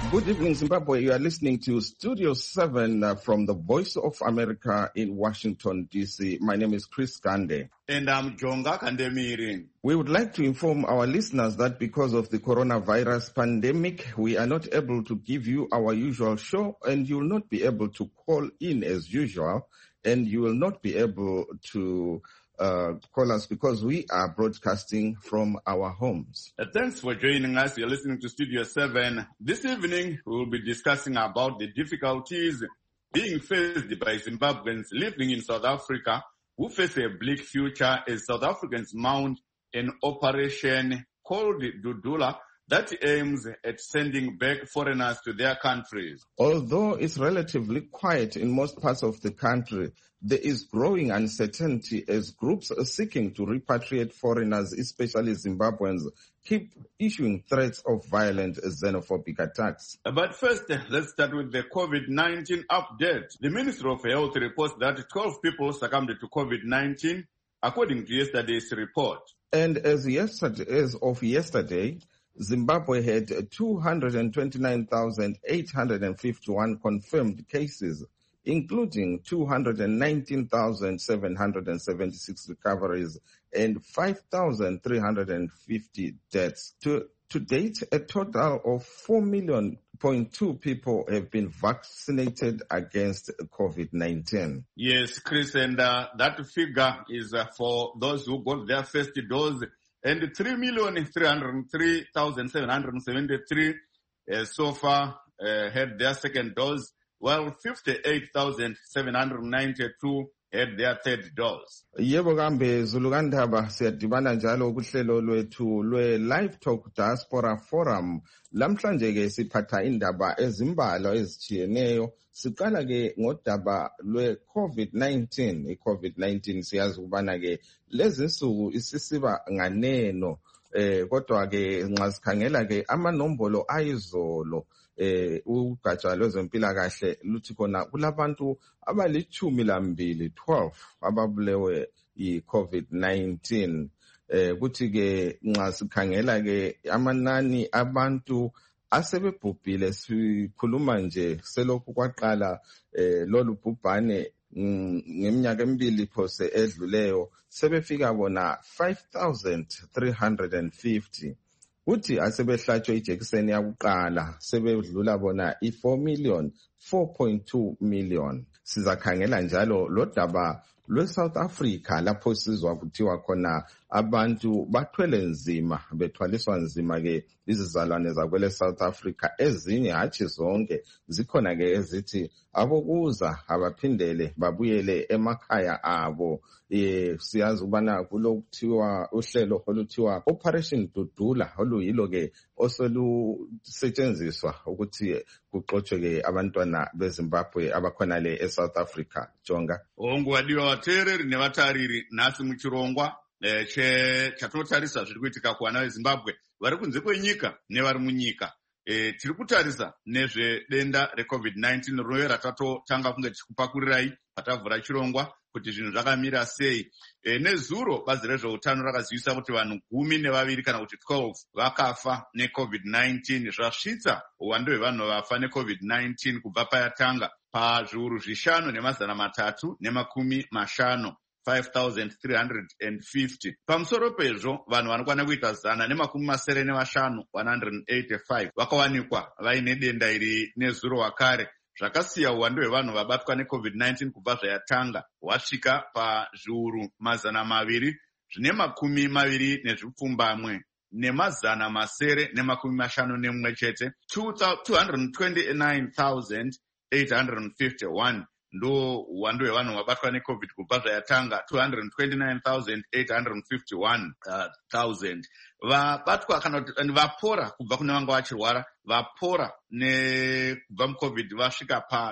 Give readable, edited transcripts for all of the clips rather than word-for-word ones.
Good evening, Zimbabwe. You are listening to Studio 7 from the Voice of America in Washington, D.C. My name is Chris Gande. And I'm Jonga Kandemiri. We would like to inform our listeners that because of the coronavirus pandemic, we are not able to give you our usual show, and you will not be able to call in as usual, and you will not be able to call us because we are broadcasting from our homes. Thanks for joining us. You're listening to Studio 7. This evening, we will be discussing about the difficulties being faced by Zimbabweans living in South Africa who face a bleak future as South Africans mount an operation called Dudula that aims at sending back foreigners to their countries. Although it's relatively quiet in most parts of the country, there is growing uncertainty as groups seeking to repatriate foreigners, especially Zimbabweans, keep issuing threats of violent xenophobic attacks. But first, let's start with the COVID-19 update. The Ministry of Health reports that 12 people succumbed to COVID-19, according to yesterday's report. And as of yesterday, Zimbabwe had 229,851 confirmed cases, including 219,776 recoveries and 5,350 deaths. To date, a total of 4.2 people have been vaccinated against COVID-19. Yes, Chris, and that figure is for those who got their first dose, and 3,303,773 so far had their second dose, while 58,792 had their third dose. Yebo kambe Zulukandaba siyadibana njalo kuhlelo lwethu lwe-Live Talk Diaspora Forum. Lamhlanje ke siphatha indaba ezimbalwa ezitshiyeneyo. Siqala ke ngodaba lwe-COVID-19. I-COVID-19 siyazi ukubana ke lezi nsuku isisiba nganeno. Kodwa ke nxa sikhangela ke amanombolo ayizolo ugatsha lwezempilakahle luthi khona kulabantu abali-12 ababulewe yi-COVID-19. Kuthi ke nxa sikhangela ke amanani abantu asebebhubhile sikhuluma nje selokhu kwaqala lolu bhubhane ngeminyaka emibili phose edluleyo sebefika bona 5,350. Uthi asebehlatshwe ijekiseni yakuqala sebedlula bona i4.2 million. Sizakhangela njalo lodaba lwe-South Africa lapho sizwa kuthiwa khona abantu bathwele nzima, bethwaliswa nzima ke izizalwane zakwele South Africa. Ezinye hatshi zonke zikhona ke ezithi abokuza abaphindele babuyele emakhaya abo. Siyazi ukubana kulokuthiwa uhlelo oluthiwa Operation Dudula oluyilo ke osolusetshenziswa ukuthi kuxotshwe ke abantwana beZimbabwe abakhona le eSouth Africa. Jonga ongwadiwa vateereri nevatariri nhasi muchirongwa chatinotarisa zviri kuitika kuvana veZimbabwe vari kunze kwenyika nevari munyika. Tiri kutarisa nezvedenda reCovid-19 rinove ratatotanga kunge tichikupakurirai patavhura chirongwa kuti zvinhu zvakamira sei. Nezuro bazi rezveutano rakazivisa kuti vanhu 12 kana kuti 12 vakafa neCovid-19. Zvasvitsa uwandu hwevanhu vafa neCovid-19 kubva payatanga pazviuru 5,350. 5,350. Pamusoro pezvo vanhu vanokwana kuita 195 185 vakawanikwa vaine denda iri nezuro wakare. Zvakasiya uwandu hwevanhu vabatwa neCovid-19 kubva zvayatanga hwasvika pazviuru 220 ne151 chete. 229,851 ndo uwandu hwevanhu vabatwa neCovid kubva zvayatanga 229,851,000. Vabatwa kana kuti vapora kubva kune vanga vachirwara, vapora kubva muCovid vasvika pa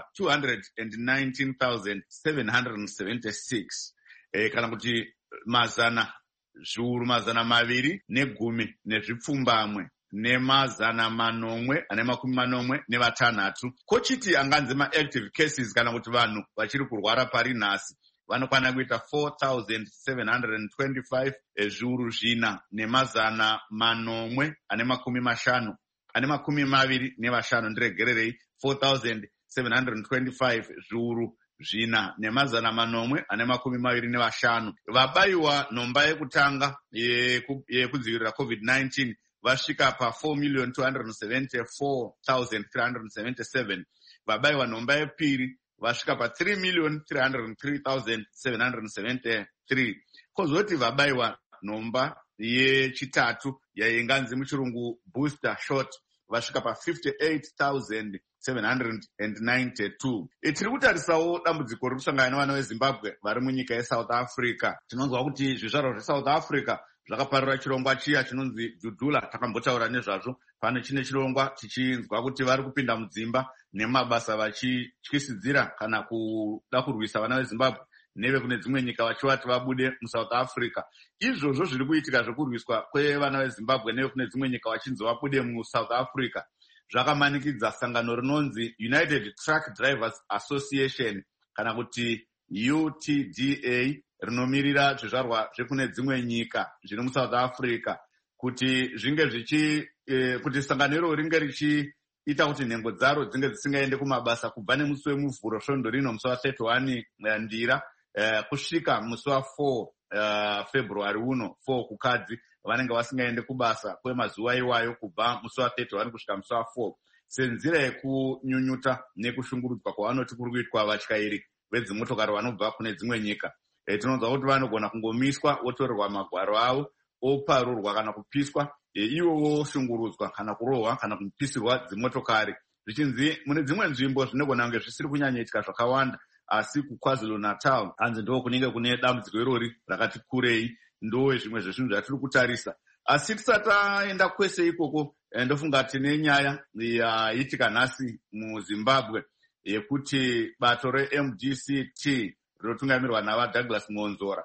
219,776. Kana kuti zviuru 210 ne186. Kochiti anganzi ma-active cases kana kuti vanhu vachiri kurwara pari nhasi vanokwana kuita 4,725 zviuru 4,850. 425 ndiregererei 4,725 zviuru 4,425. Vabayiwa nhomba yekutanga yekudzivirira COVID-19 vasvika pa 4,274,377. Vabayiwa nhomba yepiri vasvika pa 3,303,773. Kozoti vabayiwa nhomba yechitatu yainganzi muchirungu booster shot vasvika pa 58,792. Tiri kutarisawo dambudziko riri kusangana nevana veZimbabwe vari munyika yeSouth Africa. Tinonzwa kuti zvizvarwa zveSouth Africa zvakaparira chirongwa chiya chinonzi Dudula. Takambotaura nezvazvo. Pane chine chirongwa tichinzwa kuti vari kupinda mudzimba nemabasa vachityisidzira kana kuda kurwisa vana veZimbabwe neve kune dzimwe nyika vachivati vabude muSouth Africa. Izvozvo zviri kuitika zvekurwiswa kwevana veZimbabwe neve kune dzimwe nyika vachinzi vabude muSouth Africa zvakamanikidza sangano rinonzi United Truck Drivers Association kana kuti UTDA rinomirira zvizvarwa zvekune dzimwe nyika zviri muSouth Africa kuti zvinge kuti sangano iro ringe richiita kuti nhengo dzaro dzinge dzisingaende kumabasa kubva nemusi wemuvhuro svondo rino musi wa31 Ndira kusvika musi wa4 February uno 4 kukadzi vanenge vasingaende kubasa kwemazuva iwayo kubva musi wa31 kusvika musi wa4 senzira yekunyunyuta nekushungurudzwa kwavanoti kuri kuitwa vatyairi vedzimotokari vanobva kune dzimwe nyika. Tinonzwa kuti vanogona kungomiswa votorerwa magwaro avo oparurwa kana kupiswa ivo voshungurudzwa kana kurohwa kana kupisirwa dzimotokari zvichinzi mune dzimwe nzvimbo zvinogona kunge zvisiri kunyanyaitika zvakawanda asi kuKwaZulu Natal hanzi ndo kunenge kune dambudziko irori rakati kurei. Ndo zvimwe zvezvinhu zvatiri kutarisa. Asi tisati taenda kwese ikoko ndofunga tine nyaya yaitika nhasi muZimbabwe yekuti bato reMDCT rinotungamirwa navaDouglas Monzora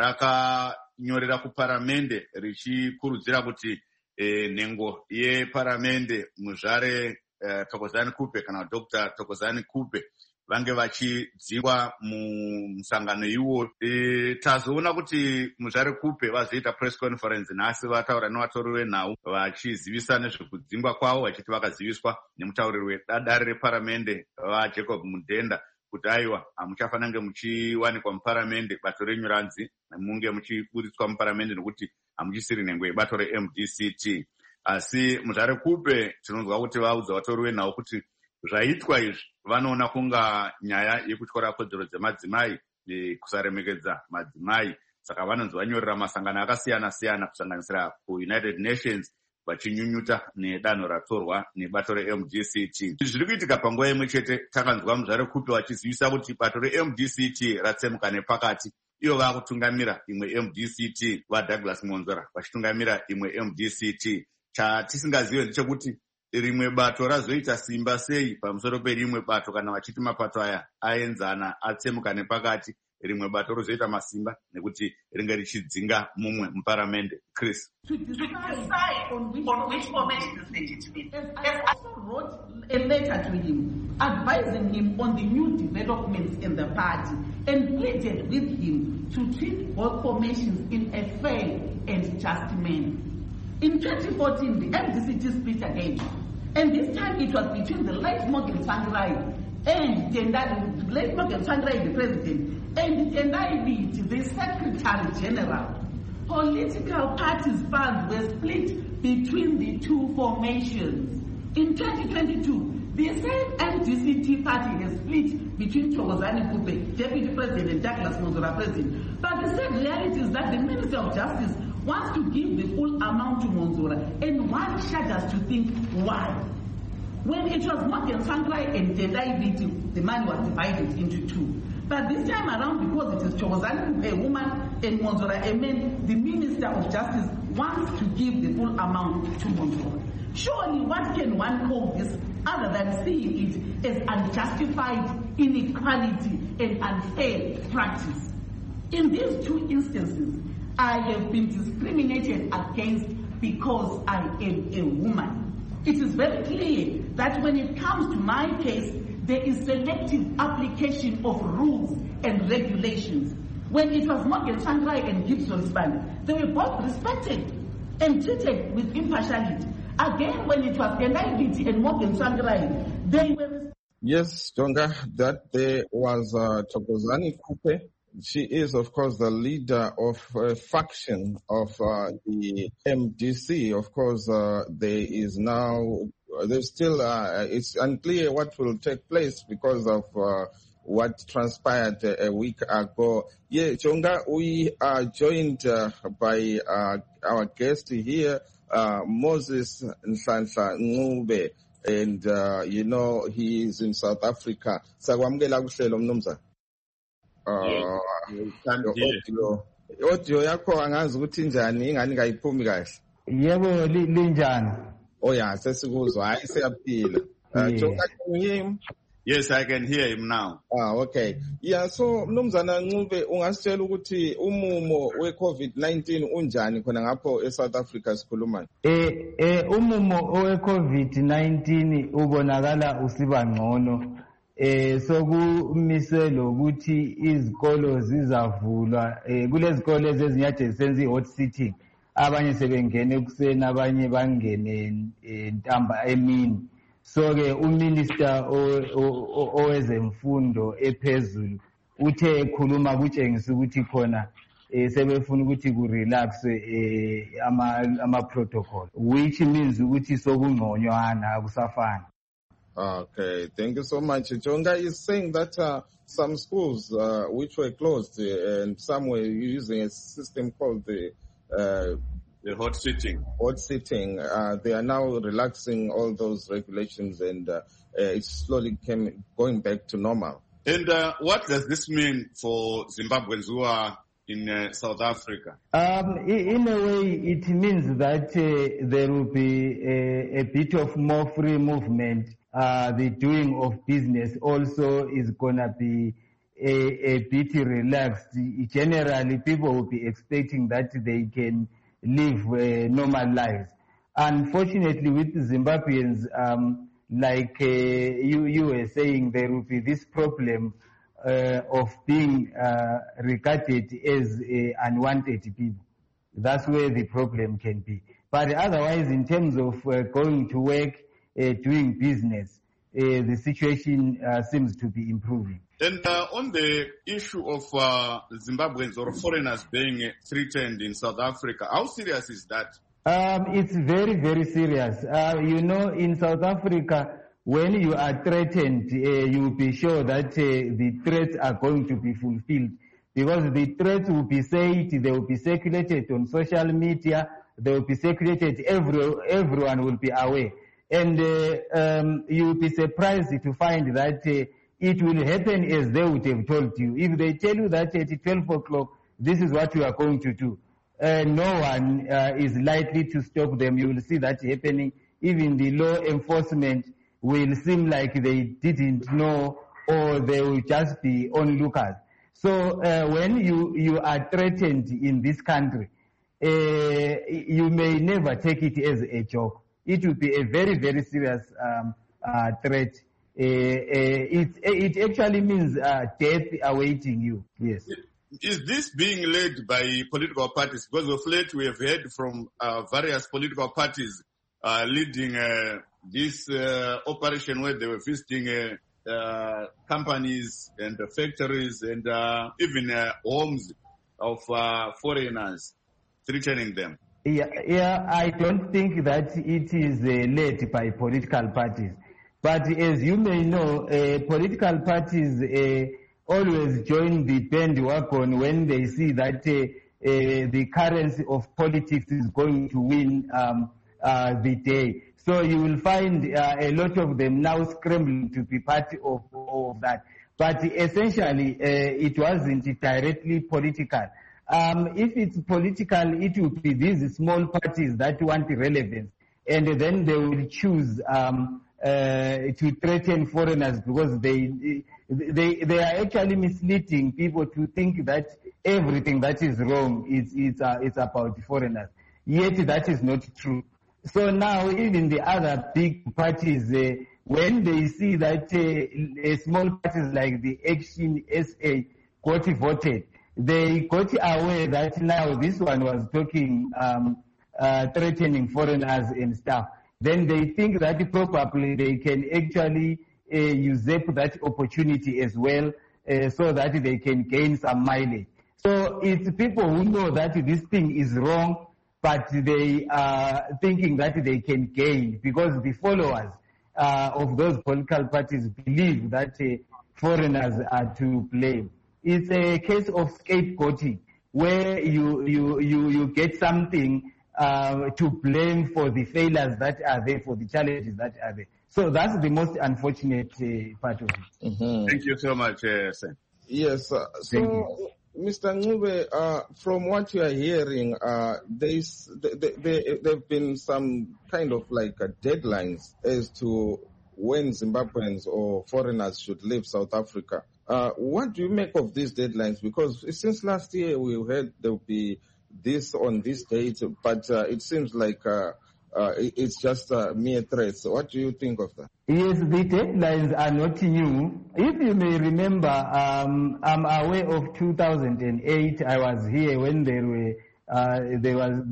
rakanyorera kuparamende richikurudzira kuti nhengo yeparamende muzvare Thokozani Kupe kana Dr. Thokozani Kupe vange vachidzingwa musangano iwo. Tazoona kuti muzvare Kupe vazoita press conference nhasi vataura nevatori venhau vachizivisa nezvekudzingwa kwavo vachiti vakaziviswa nemutauriri wedare reparamende vaJacob Mudhenda kuti aiwa hamuchafanira kunge muchiwanikwa muparamende bato renyu ranzi munge muchiburitswa muparamende nokuti hamuchisiri nhengo yebato reMDCT. Asi muzvare Kupe tinonzwa kuti vaudza vatori venhau kuti zvaitwa izvi vanoona kunga nyaya yekutyora kodzero dzemadzimai kusaremekedza madzimai. Saka vanonzi vanyorera masangano akasiyana siyana kusanganisira kuUnited Nations vachinyunyuta nedanho ratorwa nebato reMDCT. Zviri kuitika panguva imwe chete takanzwa muzvare Kupe vachizivisa kuti bato reMDCT ratsemuka nepakati. Ivo vakutungamira imwe MDCT vaDouglas Monzora vachitungamira imwe MDCT. Chatisingazive ndechekuti rimwe bato razoita simba sei pamusoro perimwe bato kana vachiti mapato aya aenzana atsemuka nepakati rimwe bato rozoita masimba nekuti ringe richidzinga mumwe muparamende. Chris, to decide on which formation is legitimate. I also wrote a letter to him advising him on the new developments in the party and pleaded with him to treat both formations in a fair and just manner. In 2014, the MDCT split again, and this time it was between the late Morgan Tsvangirai and the late Morgan Tsvangirai, the president, and Tendai Biti, the Secretary General. Political parties' funds were split between the two formations. In 2022, the same MDCT party has split between Thokozani Kupe, Deputy President, and Douglas Monzora, President. But the sad reality is that the Minister of Justice wants to give the full amount to Monzora, and one shudders to think why. When it was Morgan Tsvangirai and Tendai Biti, the money was divided into two. But this time around, because it is Thokozani, a woman, and Monzora, a man, the Minister of Justice wants to give the full amount to Monzora. Surely, what can one call this other than seeing it as unjustified inequality and unfair practice? In these two instances, I have been discriminated against because I am a woman. It is very clear that when it comes to my case, there is selective application of rules and regulations. When it was Morgan Tsvangirai and Gibson Span, they were both respected and treated with impartiality. Again, when it was Naivety and Morgan Tsvangirai, they were... Yes, Jonga, that there was Thokozani Kupe. She is, of course, the leader of a faction of the MDC. Of course, there's still, it's unclear what will take place because of what transpired a week ago. Yeah, Jonga, we are joined by our guest here, Moses Nhlanhla Ncube, and he is in South Africa. Sakwamukela kuhlelo mnumzana. Audio yakho angazi ukuthi njani ingani kayiphumi kahle. Yebo linjani? Oh yeah, sesikuzwa hayi siyaphila. Jonga, can you hear him? Yes, I can hear him now. Okay. Yeah, so mnumzana Ncube ungasitshela ukuthi umumo we-COVID-19 unjani khona ngapho eSouth Africa sikhuluma. Umumo we-COVID-19 ubonakala usiba ngcono. Sokumisela ukuthi izikolo zizavulwa kulezikolo ezinyathe senze hot sitting, abanye sebengene ekuseni abanye bangene ntamba emini. So ke uminister owezemfundo ephezulu uthe ekhuluma kutshengisa ukuthi khona sebefuna ukuthi ku relax ama protocol, which means ukuthi sokungconywana akusafani. Okay, thank you so much. Jonga is saying that some schools which were closed and some were using a system called the hot sitting. Hot sitting. They are now relaxing all those regulations and it's slowly going back to normal. And what does this mean for Zimbabweans who are in South Africa? In a way, it means that there will be a bit of more free movement. The doing of business also is going to be a bit relaxed. Generally, people will be expecting that they can live normal lives. Unfortunately, with Zimbabweans, like you were saying, there will be this problem of being regarded as unwanted people. That's where the problem can be. But otherwise, in terms of going to work, doing business, the situation seems to be improving. And on the issue of Zimbabweans or foreigners being threatened in South Africa, how serious is that? It's very, very serious. In South Africa, when you are threatened, you'll be sure that the threats are going to be fulfilled, because the threats will be said, they will be circulated on social media, they will be circulated, everyone will be aware. And you'll be surprised to find that it will happen as they would have told you. If they tell you that at 12 o'clock, this is what you are going to do, no one is likely to stop them. You will see that happening. Even the law enforcement will seem like they didn't know, or they will just be onlookers. So when you are threatened in this country, you may never take it as a joke. It will be a very, very serious threat. It actually means death awaiting you. Yes. Is this being led by political parties? Because of late we have heard from various political parties leading this operation where they were visiting companies and factories and even homes of foreigners, threatening them. Yeah, I don't think that it is led by political parties. But as you may know, political parties always join the bandwagon when they see that the currency of politics is going to win the day. So you will find a lot of them now scrambling to be part of that. But essentially, it wasn't directly political. If it's political, it will be these small parties that want relevance, and then they will choose to threaten foreigners, because they are actually misleading people to think that everything that is wrong is about foreigners. Yet that is not true. So now even the other big parties, when they see that small parties like the Action SA got voted, they got aware that now this one was talking, threatening foreigners and stuff. then they think that probably they can actually usurp that opportunity as well, so that they can gain some mileage. So it's people who know that this thing is wrong, but they are thinking that they can gain, because the followers of those political parties believe that foreigners are to blame. It's a case of scapegoating, where you get something to blame for the failures that are there, for the challenges that are there. So that's the most unfortunate part of it. Mm-hmm. Thank you so much, Sen. Yes. So, Mr. Ncube, from what you are hearing, there've been some kind of like deadlines as to when Zimbabweans or foreigners should leave South Africa. What do you make of these deadlines? Because since last year we heard there will be this on this date, but it seems like it's just mere threats. What do you think of that? Yes, the deadlines are not new. If you may remember, I'm aware of 2008. I was here when there was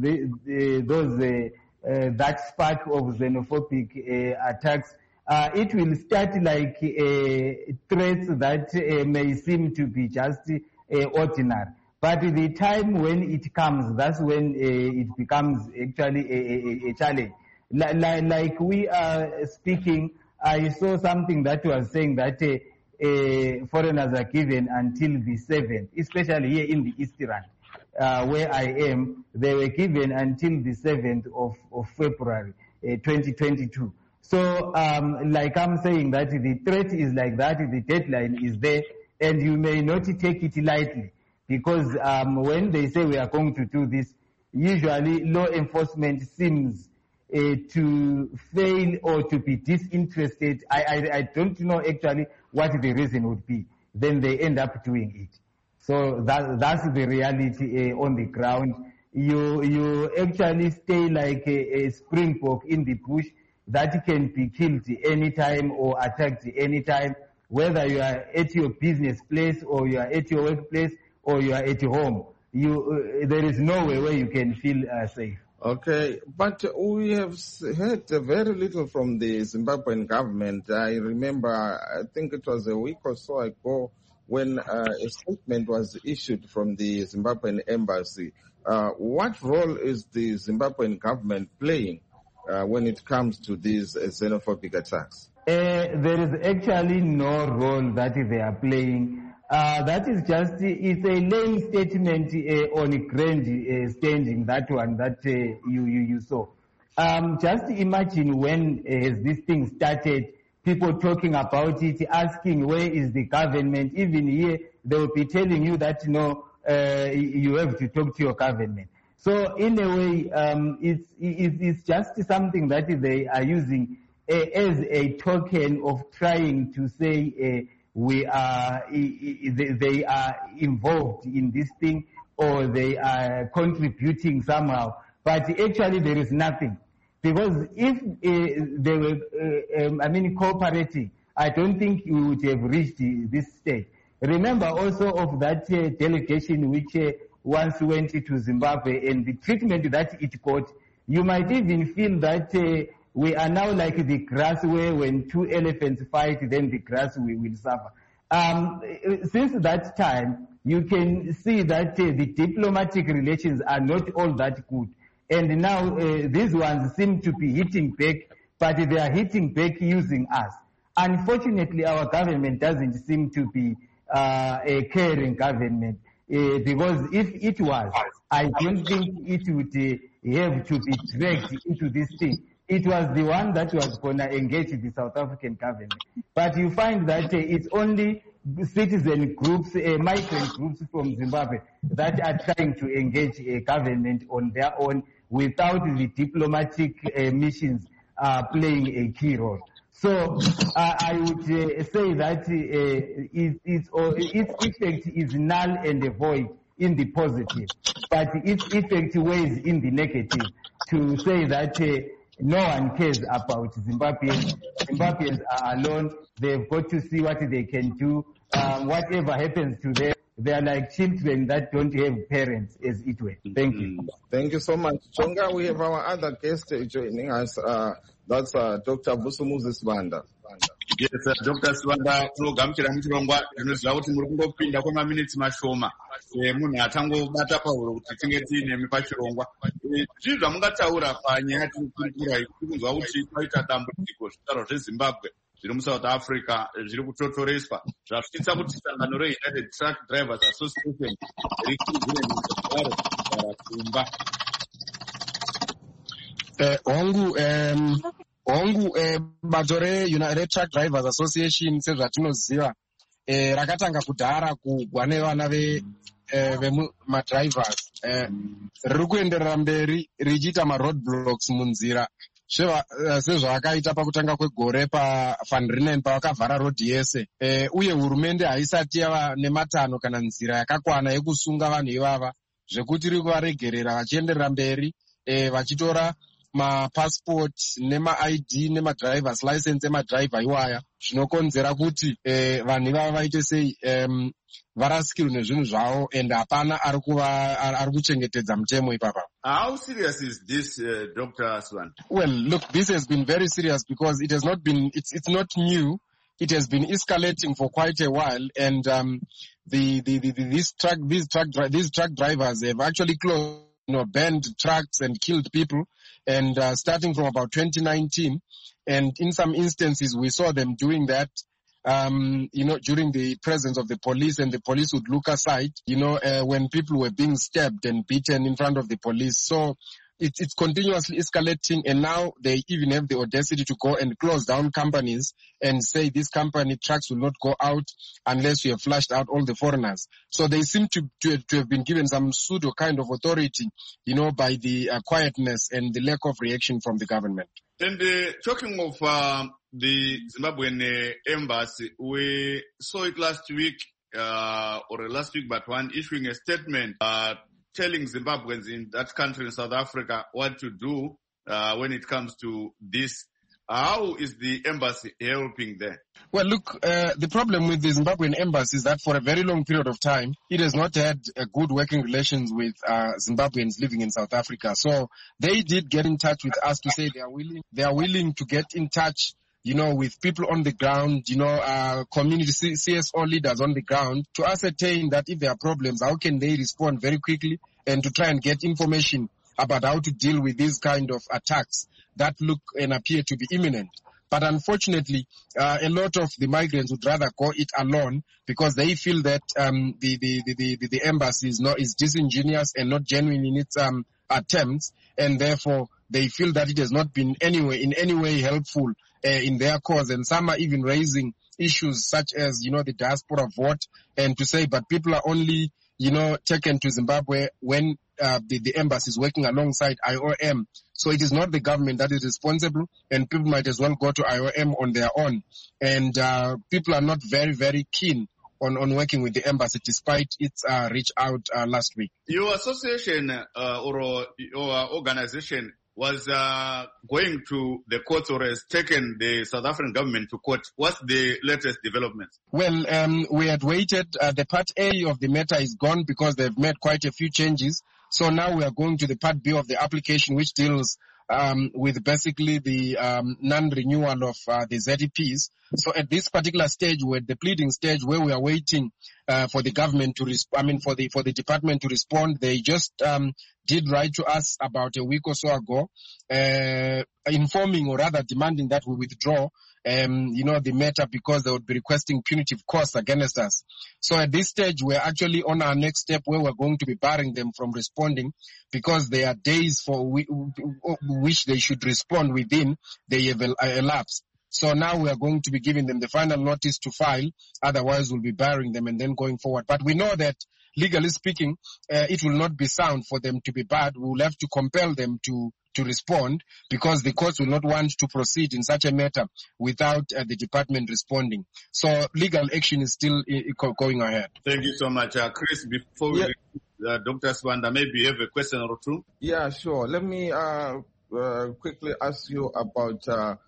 that spark of xenophobic attacks. It will start like threats that may seem to be just ordinary. But the time when it comes, that's when it becomes actually a challenge. Like we are speaking, I saw something that was saying that foreigners are given until the 7th, especially here in the East Rand, where I am. They were given until the 7th of February 2022. So, like I'm saying, that the threat is like that, the deadline is there, and you may not take it lightly. Because when they say we are going to do this, usually law enforcement seems to fail or to be disinterested. I don't know actually what the reason would be. Then they end up doing it. So that's the reality on the ground. You actually stay like a springbok in the bush that can be killed anytime or attacked anytime, whether you are at your business place or you are at your workplace or you are at home. There is no way where you can feel safe. Okay, but we have heard very little from the Zimbabwean government. I remember, I think it was a week or so ago, when a statement was issued from the Zimbabwean embassy. What role is the Zimbabwean government playing when it comes to these xenophobic attacks? There is actually no role that they are playing. That is just, it's a lame statement on a grand standing, that one that you saw. Just imagine when this thing started, people talking about it, asking where is the government. Even here, they will be telling you that, no, you have to talk to your government. So in a way, it's just something that they are using as a token of trying to say they are involved in this thing, or they are contributing somehow. But actually there is nothing. Because if they were, cooperating, I don't think we would have reached this stage. Remember also of that delegation which once went to Zimbabwe, and the treatment that it got, you might even feel that we are now like the grass, where when two elephants fight, then the grass will suffer. Since that time, you can see that the diplomatic relations are not all that good. And now these ones seem to be hitting back, but they are hitting back using us. Unfortunately, our government doesn't seem to be a caring government, because if it was, I don't think it would have to be dragged into this thing. It was the one that was going to engage the South African government. But you find that it's only citizen groups, migrant groups from Zimbabwe that are trying to engage a government on their own without the diplomatic missions playing a key role. So I would say that its effect is null and void in the positive, but its effect weighs in the negative, to say that no one cares about Zimbabweans. Zimbabweans are alone. They've got to see what they can do. Whatever happens to them, they are like children that don't have parents, as it were. Thank you. Thank you so much. Chonga, we have our other guest joining us, That's Dr. Vusumuzi Sibanda. Yes, Dr. Sibanda, tinogamuchira muchirongwa zvinoziva kuti muri kungopinda kwemaminitsi mashoma munhu atangobata pahuro kuti tinge tiinemi pachirongwa. Zvii zvamungataura panyaya tirikura iyi, tiri kunzwa kuti paita dambudziko zvitaro zveZimbabwe zviri muSouth Africa zviri kutotoreswa zvasvitsa kuti sangano reUnited Truck Drivers Association rikuzire muzvaro kumba. hongu bato reUnited Truck Drivers Association sezvatinoziva rakatanga kudhara kugwa nevana vemadrivers riri kuenderera mberi richiita maroadblocks munzira sezvakaita pakutanga kwegore paVan Riebeeck pavakavhara rodhi yese, uye hurumende haisati yava nematanho kana nzira yakakwana yekusunga vanhu ivava, zvekuti iri kuvaregerera vachienderera mberi vachitora mapassport nema-ID nemadrivers license emadriver iwaya, zvinokonzera kuti vanhu ivava vaite sei varasikirwe nezvinhu zvavo and hapana ari kuchengetedza mutemo ipapa. How serious is this, Dr. Sibanda? Well, look, this has been very serious because it has not been, it's not new. It has been escalating for quite a while, and these truck drivers have actually closed, banned trucks and killed people, and starting from about 2019, and in some instances we saw them doing that during the presence of the police, and the police would look aside, when people were being stabbed and beaten in front of the police. So it's continuously escalating, and now they even have the audacity to go and close down companies and say this company trucks will not go out unless you have flushed out all the foreigners. So they seem to have been given some pseudo kind of authority, by the quietness and the lack of reaction from the government. And talking of the Zimbabwean embassy, we saw it last week, but one issuing a statement telling Zimbabweans in that country, in South Africa, what to do when it comes to this. How is the embassy helping there? Well, look, the problem with the Zimbabwean embassy is that for a very long period of time, it has not had a good working relations with Zimbabweans living in South Africa. So they did get in touch with us to say they are willing to get in touch, with people on the ground, community CSO leaders on the ground, to ascertain that if there are problems, how can they respond very quickly, and to try and get information about how to deal with these kind of attacks that look and appear to be imminent. But unfortunately, a lot of the migrants would rather go it alone because they feel that the embassy is disingenuous and not genuine in its attempts, and therefore they feel that it has not been in any way helpful in their cause. And some are even raising issues such as, the diaspora vote, and to say, but people are only, taken to Zimbabwe when the embassy is working alongside IOM. So it is not the government that is responsible, and people might as well go to IOM on their own. And people are not very, very keen on working with the embassy despite its reach out last week. Your association or your organization was going to the courts or has taken the South African government to court. What's the latest developments? Well, we had waited. The part A of the matter is gone because they've made quite a few changes. So now we are going to the part B of the application, which deals with basically the non-renewal of the ZEPs. So at this particular stage, we're at the pleading stage where we are waiting for the government to for the department to respond. They just did write to us about a week or so ago, informing or rather demanding that we withdraw the matter because they would be requesting punitive costs against us. So at this stage, we're actually on our next step where we're going to be barring them from responding because there are days for which they should respond within they have elapsed. So now we are going to be giving them the final notice to file. Otherwise, we'll be barring them and then going forward. But we know that, legally speaking, it will not be sound for them to be barred. We will have to compel them to respond because the courts will not want to proceed in such a matter without the department responding. So legal action is still going ahead. Thank you so much. Chris, before we Dr. Sibanda, maybe you have a question or two? Yeah, sure. Let me quickly ask you about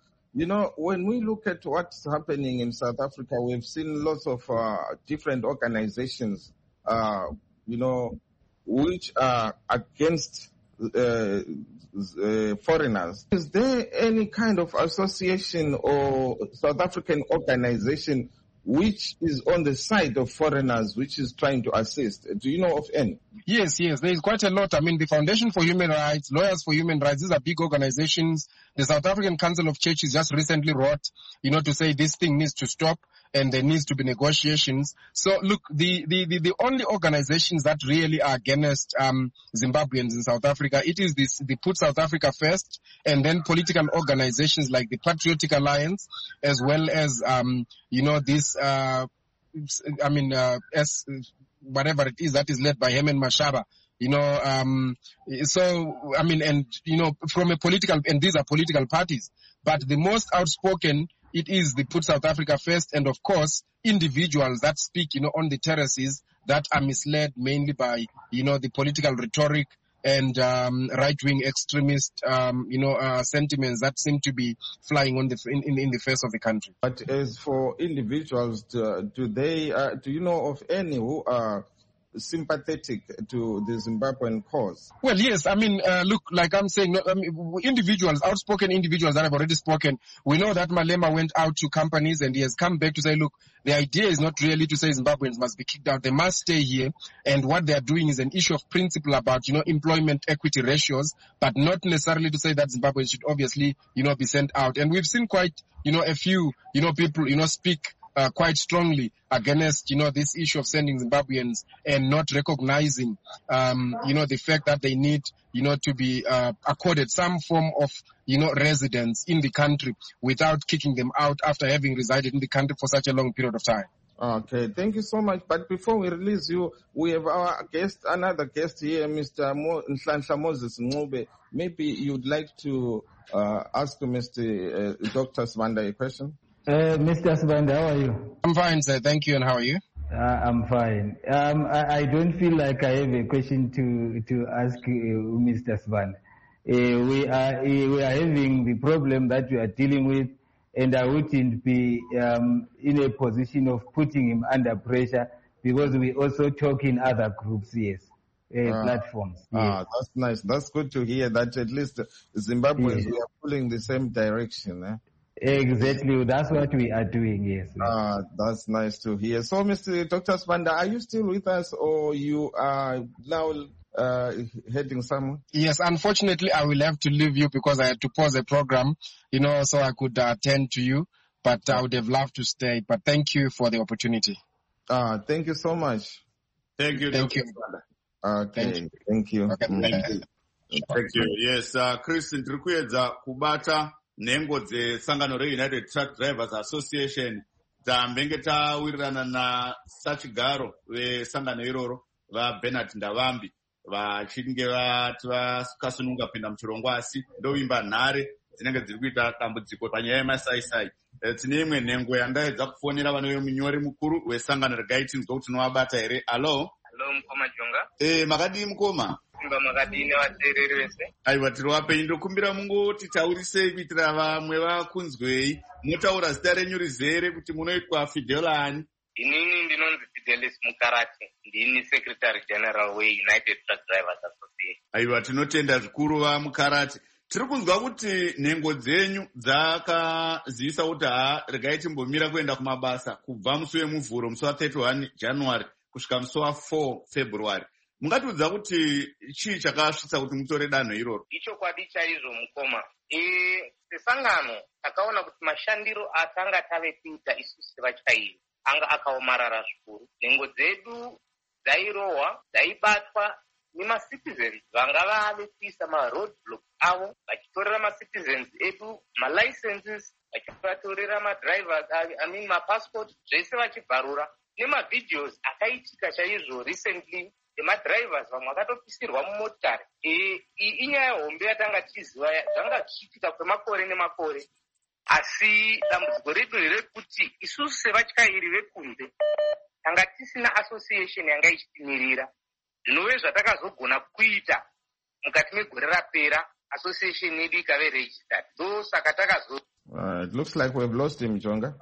when we look at what's happening in South Africa, we've seen lots of different organizations, which are against foreigners. Is there any kind of association or South African organization which is on the side of foreigners, which is trying to assist? Do you know of any? Yes, there is quite a lot. I mean, the Foundation for Human Rights, Lawyers for Human Rights, these are big organizations. The South African Council of Churches just recently wrote, to say this thing needs to stop and there needs to be negotiations. So look, the only organizations that really are against Zimbabweans in South Africa, it is the Put South Africa First, and then political organizations like the Patriotic Alliance, as well as whatever it is that is led by Herman Mashaba. From a political, and these are political parties, but the most outspoken, it is the Put South Africa First, and of course, individuals that speak, on the terraces that are misled mainly by, the political rhetoric and right-wing extremist, sentiments that seem to be flying on in the face of the country. But as for individuals, do you know of any who are sympathetic to the Zimbabwean cause? Well, yes. I mean, look, like I'm saying, individuals, outspoken individuals that have already spoken. We know that Malema went out to companies and he has come back to say, look, the idea is not really to say Zimbabweans must be kicked out. They must stay here. And what they are doing is an issue of principle about, employment equity ratios, but not necessarily to say that Zimbabweans should obviously, be sent out. And we've seen quite, a few, people, speak quite strongly against, this issue of sending Zimbabweans and not recognizing, the fact that they need, to be accorded some form of, residence in the country without kicking them out after having resided in the country for such a long period of time. Okay, thank you so much. But before we release you, we have another guest here, Mr. Nhlanhla Moses Ncube. Maybe you'd like to ask Mr. Dr. Sibanda a question? Mr. Sibanda, how are you? I'm fine, sir. Thank you. And how are you? I'm fine. I don't feel like I have a question to ask Mr. Sibanda. We are having the problem that we are dealing with, and I wouldn't be in a position of putting him under pressure because we also talk in other groups, platforms. Yes. That's nice. That's good to hear that at least Zimbabweans, we are pulling the same direction. Exactly. That's what we are doing, yes. That's nice to hear. So, Mr. Dr. Sibanda, are you still with us or you are now heading somewhere? Yes, unfortunately, I will have to leave you because I had to pause the program, so I could attend to you. But I would have loved to stay. But thank you for the opportunity. Thank you so much. Thank you. Thank you. Okay, thank you. Okay. Thank you. Yes, Chris, ndiri kuedza kubata nhengo dzesangano reUnited Truck Drivers Association tambenge tawirirana nasachigaro vesangano iroro vaBernard Ndavambi vachinge vakasununga kupinda muchirongwa asi ndovimba nhare dzinenge dziri kuita dambudziko panyaya yemasaisai. Tine imwe nhengo yandaedza kufonera vanoyo munyori mukuru wesangano regai tinzwa kuti tinovabata here. Hello Mukoma Jonga. Makadii mukoma? Simba makadii nevateereri vese. Aiwa, tiri wapenyu. Ndokumbira mungoti taurisei kuitira vamwe vakunzwei. Motaura zita renyu rizere kuti munoitwa Fidelani. Inini ndinonzi Fidelis Mukarati. Ndini Secretary General weUnited Truck Drivers Association. Aiwa, tinotenda zvikuru vaMukarati. Tiri kunzwa kuti nhengo dzenyu dzakazivisa kuti regai timbomira kuenda kumabasa kubva musi wemuvhuro musi wa31 January kusvika musi wa4 February. Mungatiudza kuti chii chakasvitsa kuti mutore danho iroro? Ichokwadi chaizvo mukoma. Sesangano takaona kuti mashandiro atanga tave kuita isusu sevachairi anga akaomarara zvikuru. Nhengo dzedu dzairohwa, dzaibatwa nemacitizens vanga vave kuisa maroad blocks avo vachitorera macitizens edu malicenses, vachivatorera madrivers mapassport zvese vachibvarura nemavideos akaitika chaizvo recently emadrivers vamwe vakatopisirwa mumotokari. Inyaya hombe yatanga tichiziva zvanga zvichiitika kwemakore nemakore, asi dambudziko redu rerekuti isusu sevatyairi vekunze tanga tisina association yanga ichitimirira. Zvinove zvatakazogona kuita mukati megore rapera association yedu ikave registered. Ndosaka takazo it looks like we've lost him, Jonga.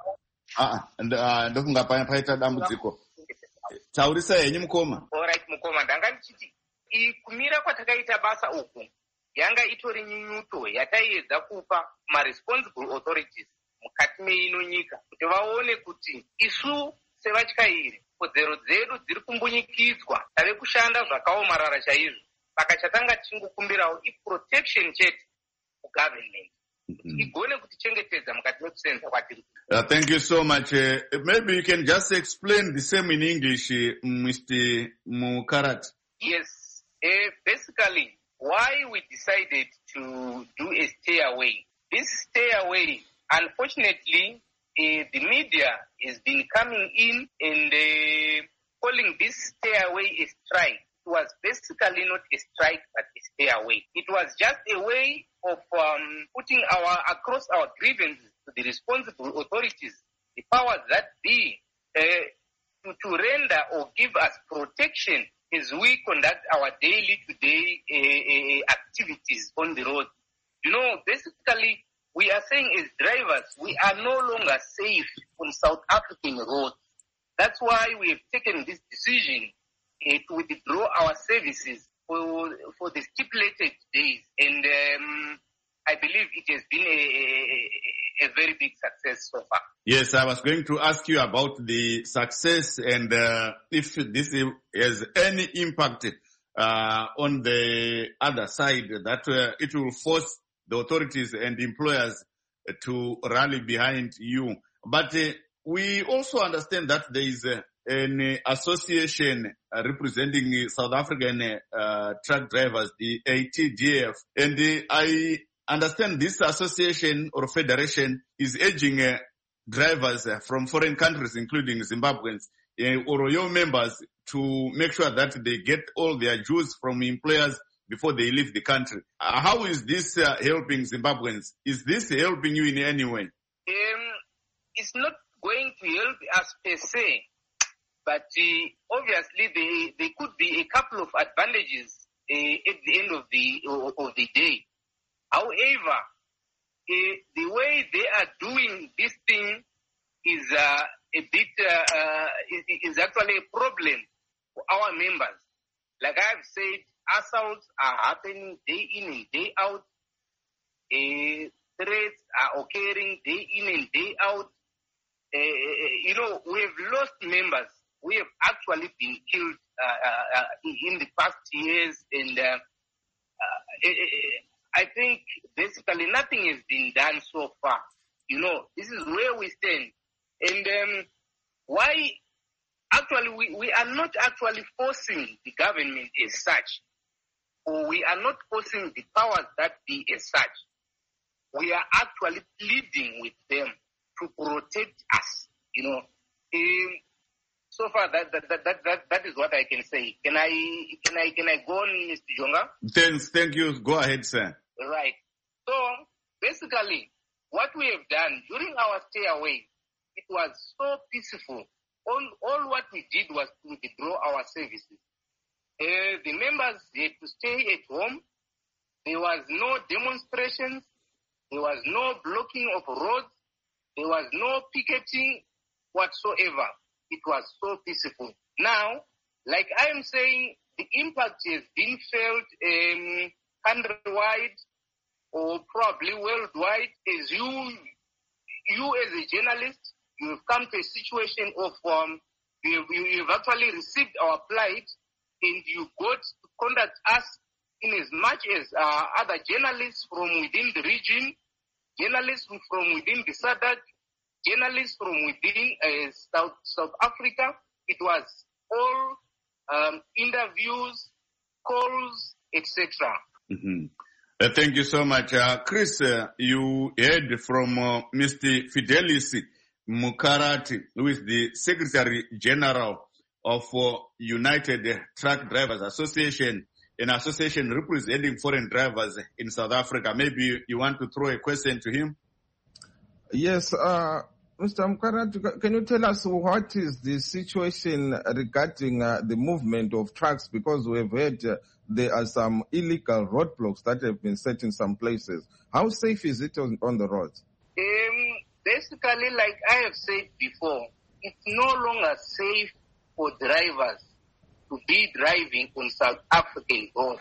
Ndofunga paita dambudziko. Taurisa henyu mukoma. Alright mukoma, ndanga ndichiti kumira kwataka takaita basa uku yanga itori nyunyuto yataiedza kupa responsible authorities mukati meino nyika kuti vaone kuti isu sevatyairi kodzero dzedu dziri kumbunyikidzwa tave kushanda zvakaomarara chaizvo. Saka chatanga tichingokumbirawo protection chete kugovernment kuti igone kutichengetedza mukati mekusenza kwatiri. Thank you so much. Maybe you can just explain the same in English, Mr. Mukarat. Yes. Basically, why we decided to do a stay away. This stay away, unfortunately, the media has been coming in and calling this stay away a strike. It was basically not a strike but a stay away. It was just a way of putting across our grievances to the responsible authorities, the powers that be, to render or give us protection as we conduct our daily-to-day activities on the road. You know, basically, we are saying as drivers, we are no longer safe on South African roads. That's why we have taken this decision to withdraw our services for the stipulated days. And I believe it has been a very big success so far. Yes, I was going to ask you about the success and if this has any impact on the other side, that it will force the authorities and employers to rally behind you. But we also understand that there is an association representing South African truck drivers, the ATDF, and I understand this association or federation is urging drivers from foreign countries, including Zimbabweans, or your members, to make sure that they get all their dues from employers before they leave the country. How is this helping Zimbabweans? Is this helping you in any way? It's not going to help us per se, but obviously there could be a couple of advantages at the end of the day. However, the way they are doing this thing is is actually a problem for our members. Like I've said, assaults are happening day in and day out. Threats are occurring day in and day out. You know, we have lost members. We have actually been killed in the past years, and I think basically nothing has been done so far. You know, this is where we stand. And why actually we are not actually forcing the government as such, or we are not forcing the powers that be as such. We are actually pleading with them to protect us, you know. So far, that is what I can say. Can I go on, Mr. Jonga? Thank you. Go ahead, sir. Right. So basically, what we have done during our stay away, it was so peaceful. All what we did was to withdraw our services. The members had to stay at home. There was no demonstrations. There was no blocking of roads. There was no picketing whatsoever. It was so peaceful. Now, like I am saying, the impact has been felt countrywide or probably worldwide. As you as a journalist, you have come to a situation of you've actually received our plight, and you got to contact us in as much as other journalists from within the region, journalists from within the SADC, journalists from within South Africa. It was all interviews, calls, etc. Mm-hmm. Thank you so much. Chris, you heard from Mr. Fidelis Mukarat, who is the Secretary General of United Truck Drivers Association, an association representing foreign drivers in South Africa. Maybe you want to throw a question to him? Yes, Mr. Mukarat, can you tell us what is the situation regarding the movement of trucks? Because we have heard there are some illegal roadblocks that have been set in some places. How safe is it on the roads? Basically, like I have said before, it's no longer safe for drivers to be driving on South African roads.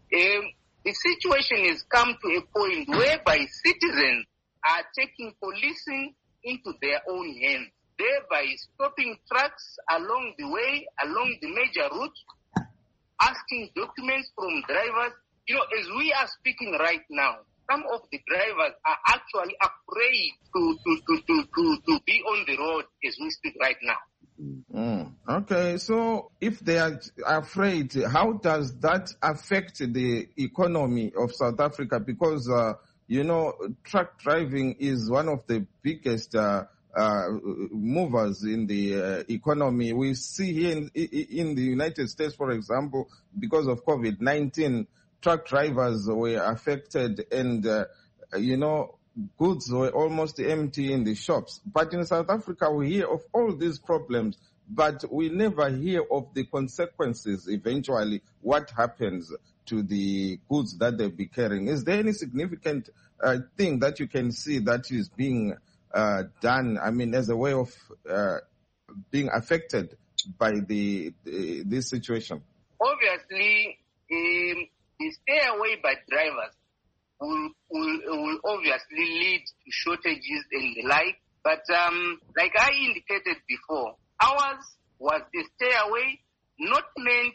the situation has come to a point whereby citizens are taking policing into their own hands, thereby stopping trucks along the way, along the major route, asking documents from drivers. As we are speaking right now, some of the drivers are actually afraid to be on the road as we speak right now. Okay, so if they are afraid, how does that affect the economy of South Africa? Because, truck driving is one of the biggest movers in the economy. We see here in the United States, for example, because of COVID-19, truck drivers were affected and, goods were almost empty in the shops. But in South Africa, we hear of all these problems, but we never hear of the consequences eventually, what happens to the goods that they'll be carrying. Is there any significant thing that you can see that is being done, as a way of being affected by this situation? Obviously, the stay away by drivers will obviously lead to shortages and the like. But like I indicated before, ours was a stay away, not meant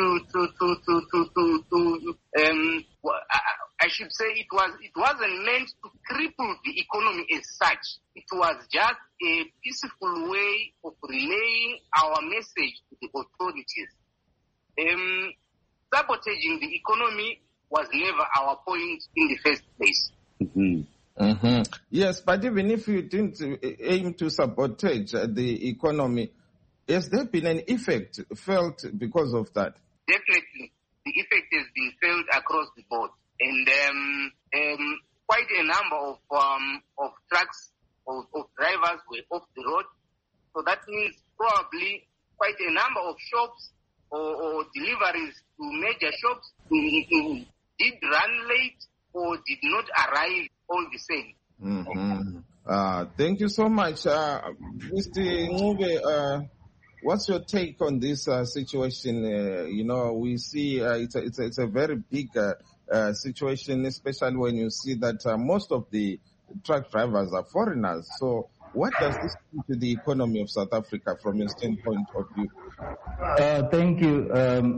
I should say it wasn't meant to cripple the economy as such. It was just a peaceful way of relaying our message to the authorities. Sabotaging the economy was never our point in the first place. Yes, but even if you didn't aim to sabotage the economy, has there been an effect felt because of that? Definitely. The effect has been felt across the board. And quite a number of trucks, of drivers were off the road. So that means probably quite a number of shops or deliveries to major shops did run late or did not arrive all the same. Thank you so much. Mr. Ncube, what's your take on this situation? We see it's a very big situation, especially when you see that most of the truck drivers are foreigners. So what does this do to the economy of South Africa from your standpoint of view? Thank you.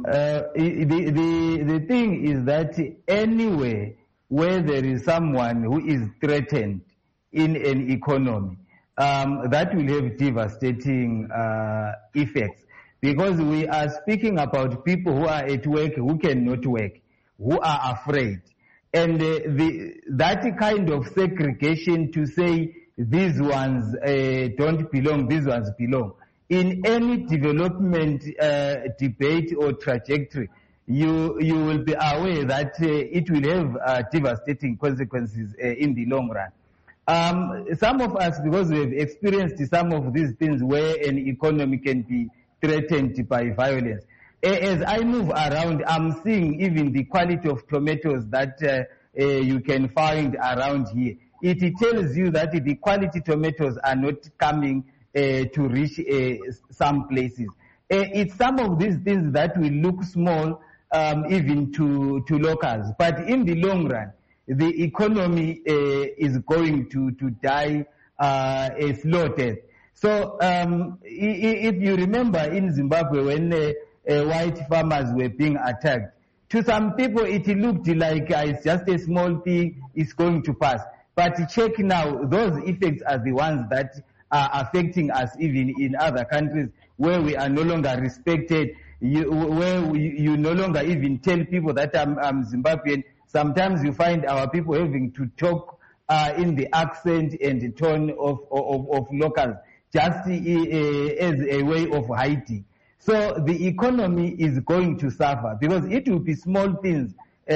The thing is that anywhere where there is someone who is threatened in an economy, that will have devastating effects, because we are speaking about people who are at work, who cannot work, who are afraid. And that kind of segregation to say these ones don't belong, these ones belong. In any development debate or trajectory, you will be aware that it will have devastating consequences in the long run. Some of us, because we have experienced some of these things where an economy can be threatened by violence, as I move around, I'm seeing even the quality of tomatoes that you can find around here. It tells you that the quality tomatoes are not coming to reach some places. It's some of these things that will look small even to locals, but in the long run, the economy is going to die a slow death. So if you remember in Zimbabwe when white farmers were being attacked, to some people it looked like it's just a small thing, it's going to pass. But check now, those effects are the ones that are affecting us even in other countries where we are no longer respected, where you no longer even tell people that I'm Zimbabwean. Sometimes you find our people having to talk in the accent and the tone of locals, just as a way of hiding. So the economy is going to suffer because it will be small things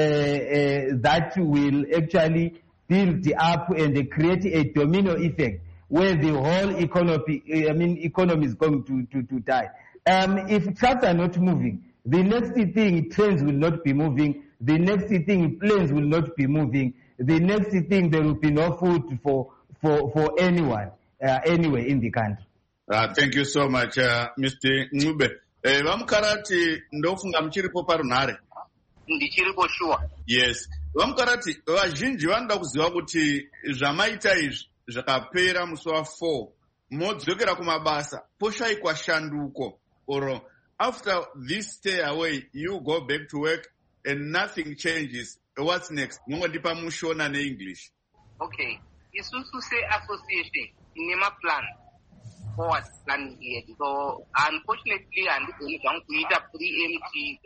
that will actually build up and create a domino effect where the whole economy is going to die. If trucks are not moving, the next thing, trains will not be moving. The next thing, planes will not be moving. The next thing, there will be no food for anyone anywhere in the country. Thank you so much, Mr. Ncube. Vamukarati ndofunga mchiripo parunhare. ndichiripo sure. Yes, vamukarati vazhinji vanoda kuziva kuti zvamaita izvi zvakapera musi wa4 modzokera kumabasa poshayikwa shanduko, or after this stay away you go back to work and nothing changes, what's next? Mungondipa mushona neEnglish. Okay, isusu se-association inema plan, forward plan here. So unfortunately handigoni zvangu kuita pre-empty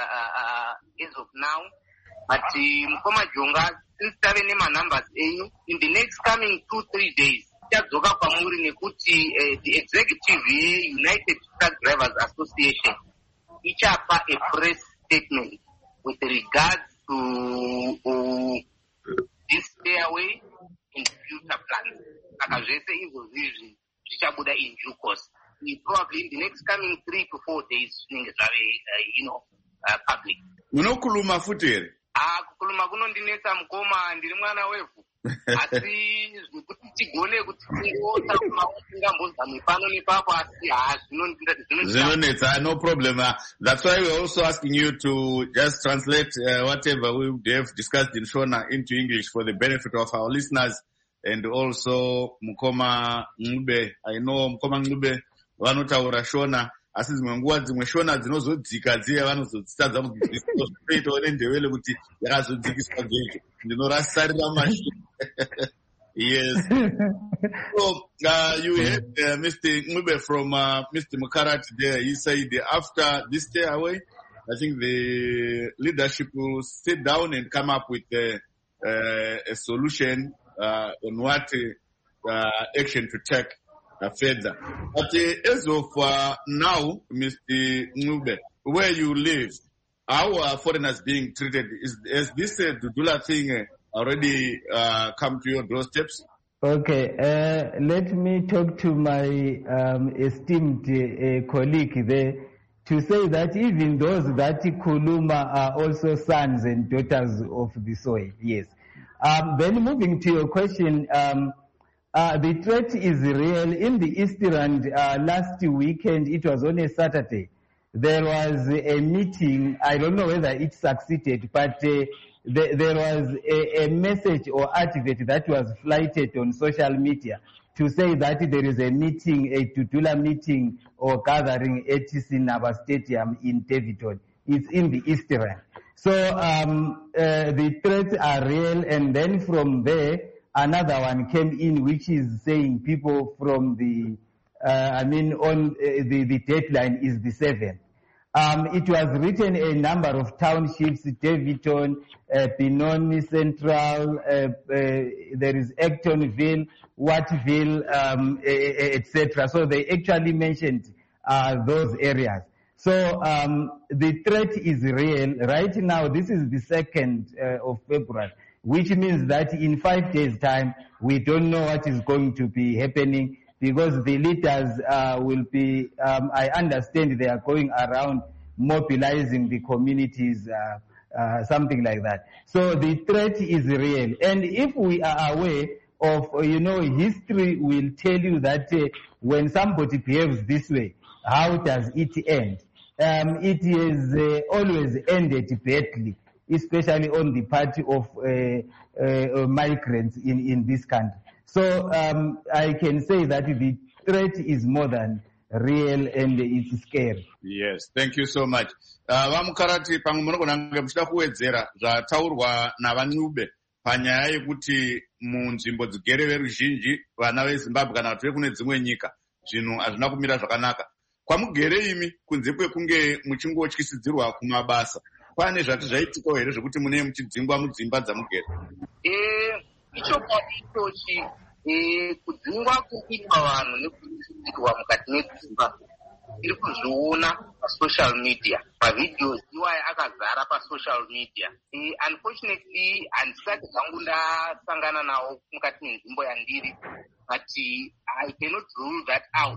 as of now, but mukoma Jonga, since tave nema-numbers enyu, in the next coming 2-3 days tichadzoka kwamuri nekuti the executive United Truck Drivers Association ichapa a press statement with regards to this stay away in future plans. Saka zvese izvozvi zvichabuda in due course. Probably in the next coming 3 to 4 days zvinenge zvave public. Munokuluma futi here? Kukuluma kunondinetsa mukoma, ndiri mwana wevhu. Asi zvekuti tigone kuti tingamboza mipano nepapo, asi zvinonetsa. No problem. That's why we're also asking you to just translate whatever we have discussed in Shona into English for the benefit of our listeners, and also Mukoma Ngube. I know Mukoma Ngube vanotaura Shona, asi dzimwe nguva dzimwe Shona dzinozodzika dziye vanozodzitadza kuitowo nendevele kuti yakazodzikiswa dzecho. Ndinorasarira mashi. Yes. So you heard Mr. Ngube from Mr. Mukarat there. He said after this stay away, I think the leadership will sit down and come up with a solution on what action to take further. But as of now, Mr. Ngube, where you live, how are foreigners being treated? Is this Dudula thing already come to your doorsteps? Okay, let me talk to my esteemed colleague there to say that even those that Kuluma are also sons and daughters of the soil, yes. Then moving to your question, the threat is real. In the Eastern last weekend, it was on a Saturday, there was a meeting. I don't know whether it succeeded, but there was a message or advert that was flighted on social media to say that there is a meeting, a Tutula meeting or gathering at Sinaba Stadium in Davidton. It's in the Eastern. So the threats are real, and then from there, another one came in which is saying people from the, the deadline is the 7th. It was written a number of townships, Davidton, Benoni Central, there is Actonville, Wattville, etc. So they actually mentioned those areas. So the threat is real. Right now, this is the 2nd of February, which means that in 5 days' time, we don't know what is going to be happening, because the leaders will be, I understand they are going around mobilizing the communities, something like that. So the threat is real. And if we are aware of, history will tell you that when somebody behaves this way, how does it end? It is always ended badly, especially on the part of migrants in this country. So I can say that the threat is more than real and it's scary. Yes, thank you so much. Vamukarati pamwe munogona kunge muchida kuwedzera zvataurwa navanube panyaya yekuti munzvimbo dzigere veruzhinji vana veZimbabwe kana kuti vekune dzimwe nyika zvinhu hazvina kumira zvakanaka. Kwamugere imi kunze kwekunge muchingotyisidzirwa kumabasa, pane zvati zvaitikawo here zvekuti mune muchidzingwa mudzimba dzamugere? Ichokwadi ichochi kudzingwa kuitwa vanhu nekudzidzirwa mukati medzimba tiri kuzviona pasocial media, pavideos iwaye akazara pasocial media. Unfortunately handisati zvangu ndasangana nawo mukati menzvimbo yandiri, but I cannot rule that out.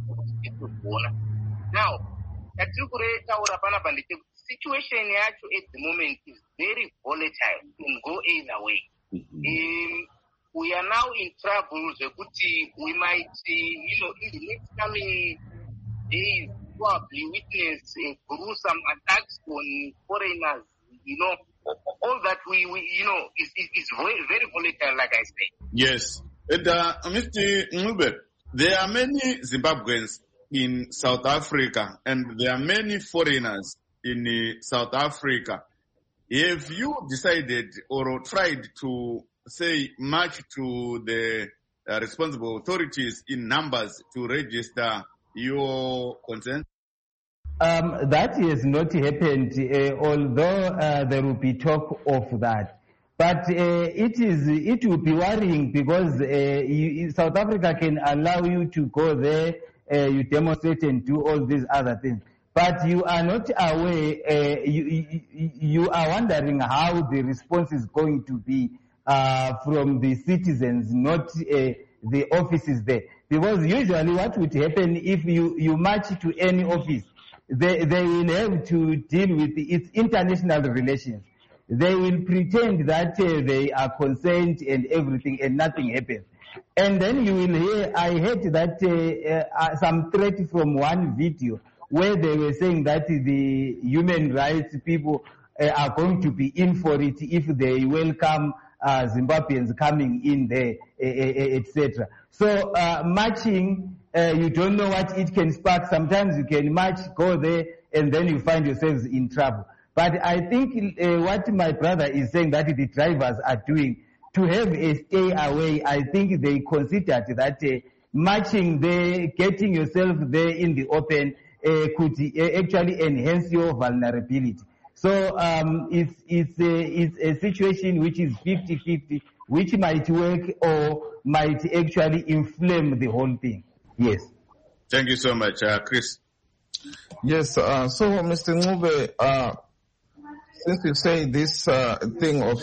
Now, yatiri kuretaura panapa ndechekuti situation yacho at the moment is very volatile, can go either way. We are now in trouble zvekuti we might, in the next coming days, probably witness gruesome attacks on foreigners, all that we is very, very volatile, like I say. Yes. And, Mr. Ngube, there are many Zimbabweans in South Africa, and there are many foreigners in South Africa. Have you decided or tried to say much to the responsible authorities in numbers to register your consent? That has not happened, although there will be talk of that. But it will be worrying because South Africa can allow you to go there, you demonstrate and do all these other things. But you are not aware, you are wondering how the response is going to be from the citizens, not the offices there. Because usually what would happen if you march to any office, they will have to deal with its international relations. They will pretend that they are concerned and everything and nothing happens. And then you will hear, I heard that some threat from one video where they were saying that the human rights people are going to be in for it if they welcome Zimbabweans coming in there, etc. So marching, you don't know what it can spark. Sometimes you can march, go there, and then you find yourselves in trouble. But I think what my brother is saying that the drivers are doing to have a stay away, I think they considered that marching there, getting yourself there in the open, could actually enhance your vulnerability. So it's a situation which is 50-50, which might work or might actually inflame the whole thing. Yes. Thank you so much, Chris. Yes. So, Mr. Ngube, since you say this thing of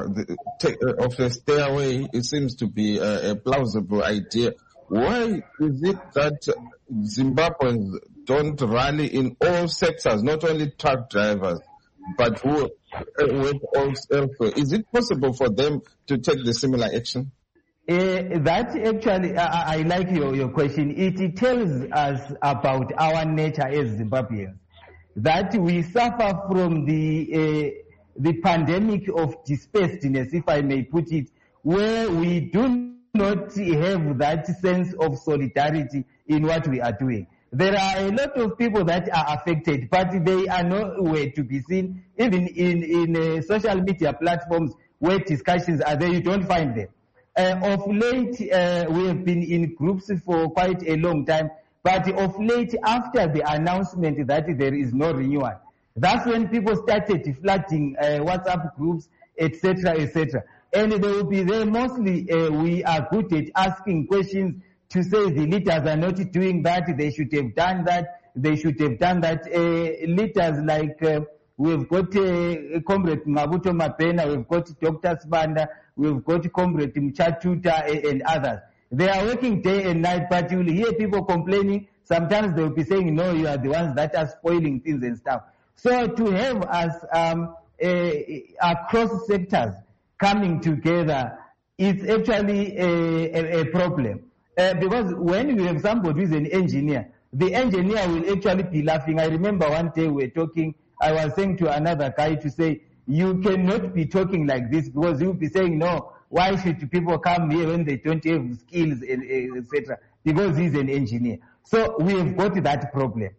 a stay away, it seems to be a plausible idea. Why is it that Zimbabweans don't rally in all sectors, not only truck drivers, but who work elsewhere? Is it possible for them to take the similar action? That actually, I like your question. It tells us about our nature as Zimbabweans, that we suffer from the pandemic of dispersedness, if I may put it, where we do not have that sense of solidarity in what we are doing. There are a lot of people that are affected, but they are nowhere to be seen. Even in social media platforms where discussions are there, you don't find them. Of late, we have been in groups for quite a long time, but of late, after the announcement that there is no renewal, that's when people started flooding WhatsApp groups, etc., etc. And they will be there mostly, we are good at asking questions to say the leaders are not doing that, they should have done that, they should have done that. Leaders like, we've got Comrade Mabuto Mapena, we've got Dr. Sibanda, we've got Comrade Mchatuta and others. They are working day and night, but you will hear people complaining. Sometimes they will be saying, no, you are the ones that are spoiling things and stuff. So to have us across sectors coming together, it's actually a problem. Because when you have somebody who is an engineer, the engineer will actually be laughing. I remember one day we were talking, I was saying to another guy to say, you cannot be talking like this because you'll be saying, no, why should people come here when they don't have skills, etc. Because he's an engineer. So we have got that problem.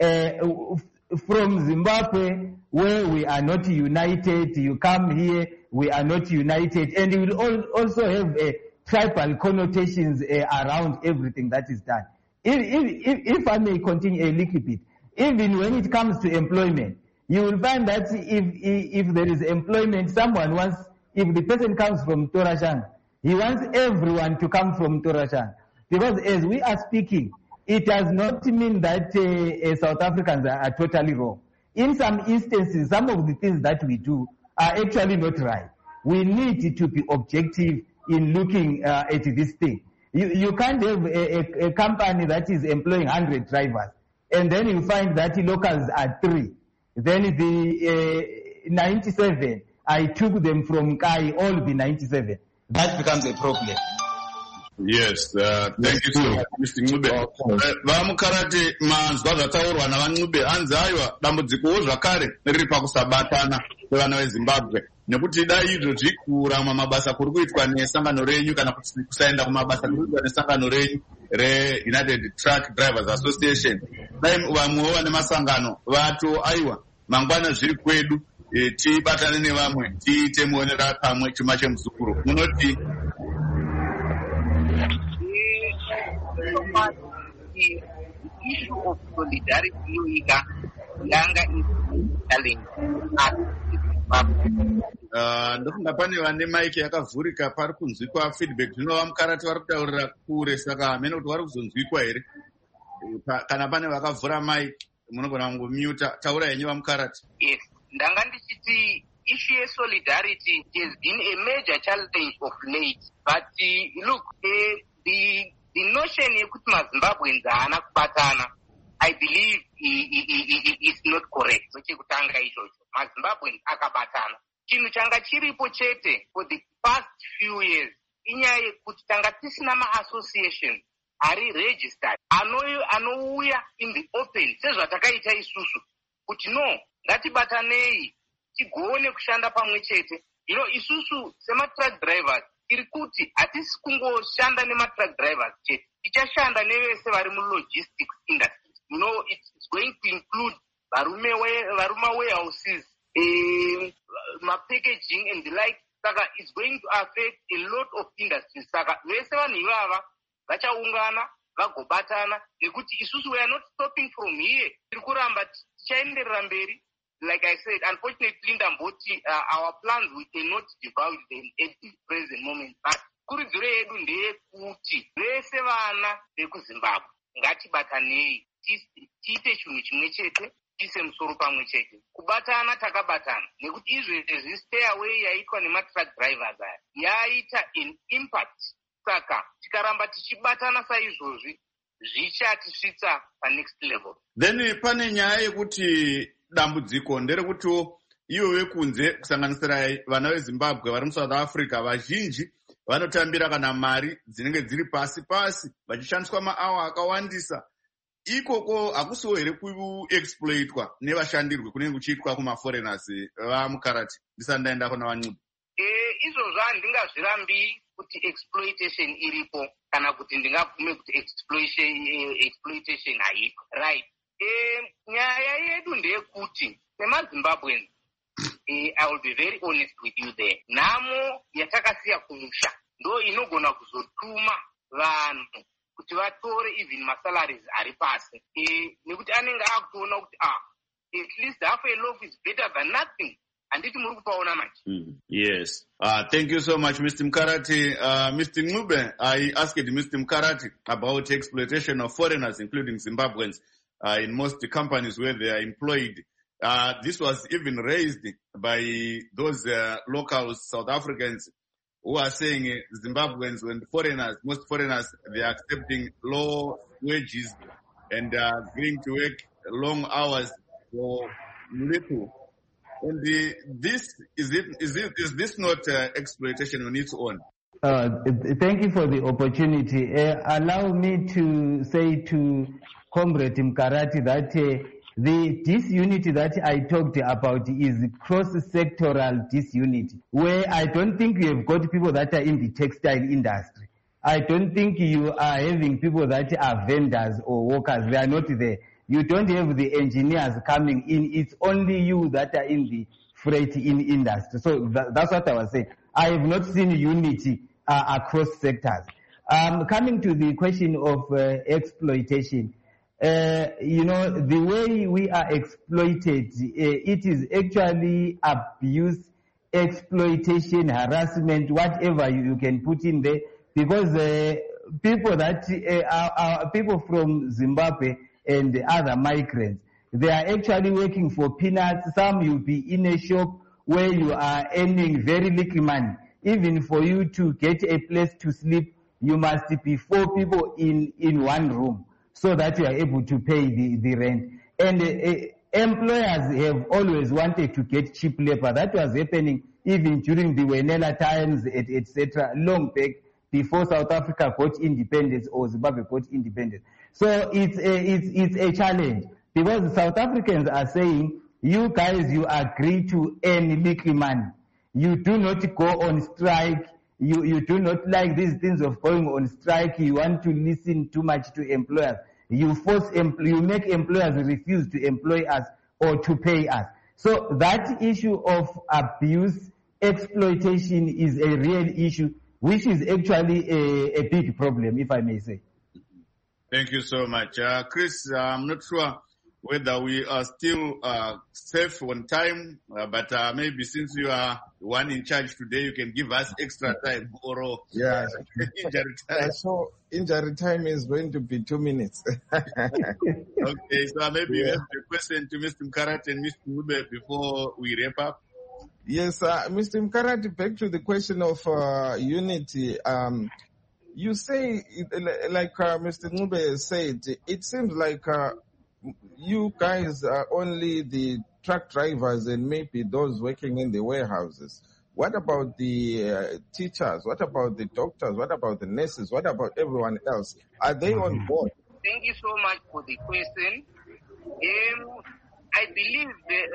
From Zimbabwe, where we are not united, you come here, we are not united, and you will also have tribal connotations around everything that is done. If I may continue a little bit, even when it comes to employment, you will find that if there is employment, someone wants, if the person comes from Torashang, he wants everyone to come from Torashang. Because as we are speaking, it does not mean that South Africans are totally wrong. In some instances, some of the things that we do are actually not right. We need to be objective in looking at this thing. You can't have a company that is employing 100 drivers, and then you find that locals are 3. Then the 97, I took them from Kai, all the 97. That becomes a problem. Yes, thank you so much, Mr. Ngube. Vamukarati manzwa zvataurwa navan'ube anzi aiwa dambudzikowo zvakare riri pakusabatana kwevana vezimbabwe, nekuti dai izvo zvikura mabasa kuri kuitwa nesangano renyu kana kusaenda kumabasa kuri kuitwa nesangano renyu reUnited Truck Drivers Association, dai vamwewo vane masangano vato aiwa mangwana zviri kwedu, tibatane nevamwe tiite muonera pamwe chuma chemuzukuru. Munoti the issue of solidarity yanga is ndofunga pane vane maiki yakavhurika pari kunzwikwa feedback. Zvino vamukarati vari kutaurira kure, saka hamene kuti vari kuzonzwikwa here. Kana pane vakavhura maiki munogona kungomuta. Taura henyu vamukarati. Yes, ndanga ndichiti issue yesolidarity has been a major challenge of late, but look, the notion yekuti maZimbabweans haana kubatana, I believe is not correct. Chekutanga ichocho maZimbabweans akabatana. Chinhu changa chiripo chete for the past few years inyaya yekuti tanga tisina ma-association ari registered anouya in the open sezvatakaita isusu kuti no, ngatibatanei tigone kushanda pamwe chete. Isusu sema-truck drivers tiri kuti hatisi kungoshanda nema-truck drivers chete, tichashanda nevese vari mu-logistics industry. It's going to include varuma warehouses, packaging and the like. Saka it's going to affect a lot of industries. Saka vese vanhu ivava vachaungana vagobatana nekuti isusu we are not stopping from here. Tiri kuramba tichaenderera mberi. Like I said, unfortunately, Ndamboti, our plans we cannot divulge them at this present moment. But kuridziro yedu ndeyekuti vese vana vekuZimbabwe ngatibatanei, tiite chinhu chimwe chete, tiise musoro pamwe chete. Kubatana takabatana nekuti izvezvi stay away yaitwa nema-truck drivers aya yaita an impact. Saka tikaramba tichibatana saizvozvi zvichatisvitsa panext level. Then pane nyaya yekuti dambudziko nderekutiwo ivo vekunze kusanganisira vana veZimbabwe vari muSouth Africa vazhinji vanotambira kana mari dzinenge dziri pasi pasi vachishandiswa maawa akawandisa. Ikoko hakusiwo here kuexploitwa nevashandirwe kunenge kuchiitwa kumaforeigners vamukarati? Ndisati ndaenda kuna Vancudu. Izvozvo handingazvirambi kuti exploitation iripo kana kuti ndingabvume kuti exploitation haiko. Right. Nyaya yedu ndeyekuti nemaZimbabweans, I will be very honest with you there, nhamo yatakasiya kumusha ndo inogona kuzotuma vanhu kuti vatore even masalaries ari pasi, nekuti anenge akutoona kuti at least half a loaf is better than nothing. Anditi muri kupaona manje. Yes. Thank you so much, Mr. Mkarati. Mr. Ngube, I asked Mr. Mkarati about exploitation of foreigners, including Zimbabweans, in most companies where they are employed. This was even raised by those local South Africans who are saying Zimbabweans and foreigners, most foreigners, they are accepting low wages and going to work long hours for little. And is this not exploitation on its own? Thank you for the opportunity. Allow me to say to Comrade Mkarati that the disunity that I talked about is cross-sectoral disunity, where I don't think you have got people that are in the textile industry. I don't think you are having people that are vendors or workers. They are not there. You don't have the engineers coming in. It's only you that are in the freight industry. So that's what I was saying. I have not seen unity across sectors. Coming to the question of exploitation, the way we are exploited, it is actually abuse, exploitation, harassment, whatever you can put in there, because people that are people from Zimbabwe and other migrants, they are actually working for peanuts. Some you'll be in a shop where you are earning very little money. Even for you to get a place to sleep, you must be 4 people in one room so that you are able to pay the rent. And employers have always wanted to get cheap labor. That was happening even during the Wenela times, etc., long back before South Africa got independence or Zimbabwe got independence. So it's a challenge, because South Africans are saying You guys, you agree to earn little money. You do not go on strike. You do not like these things of going on strike. You want to listen too much to employers. You make employers refuse to employ us or to pay us. So that issue of abuse, exploitation is a real issue, which is actually a big problem, if I may say. Thank you so much. Chris, I'm not sure whether we are still safe on time, but maybe since you are the one in charge today, you can give us extra time or injury time. So injury time is going to be 2 minutes. Okay, so maybe you have a question to Mr. Mkarati and Mr. Ngube before we wrap up. Yes, Mr. Mkarati, back to the question of unity. You say, like Mr. Ngube said, it seems like you guys are only the truck drivers and maybe those working in the warehouses. What about the teachers? What about the doctors? What about the nurses? What about everyone else? Are they on board? Thank you so much for the question. I believe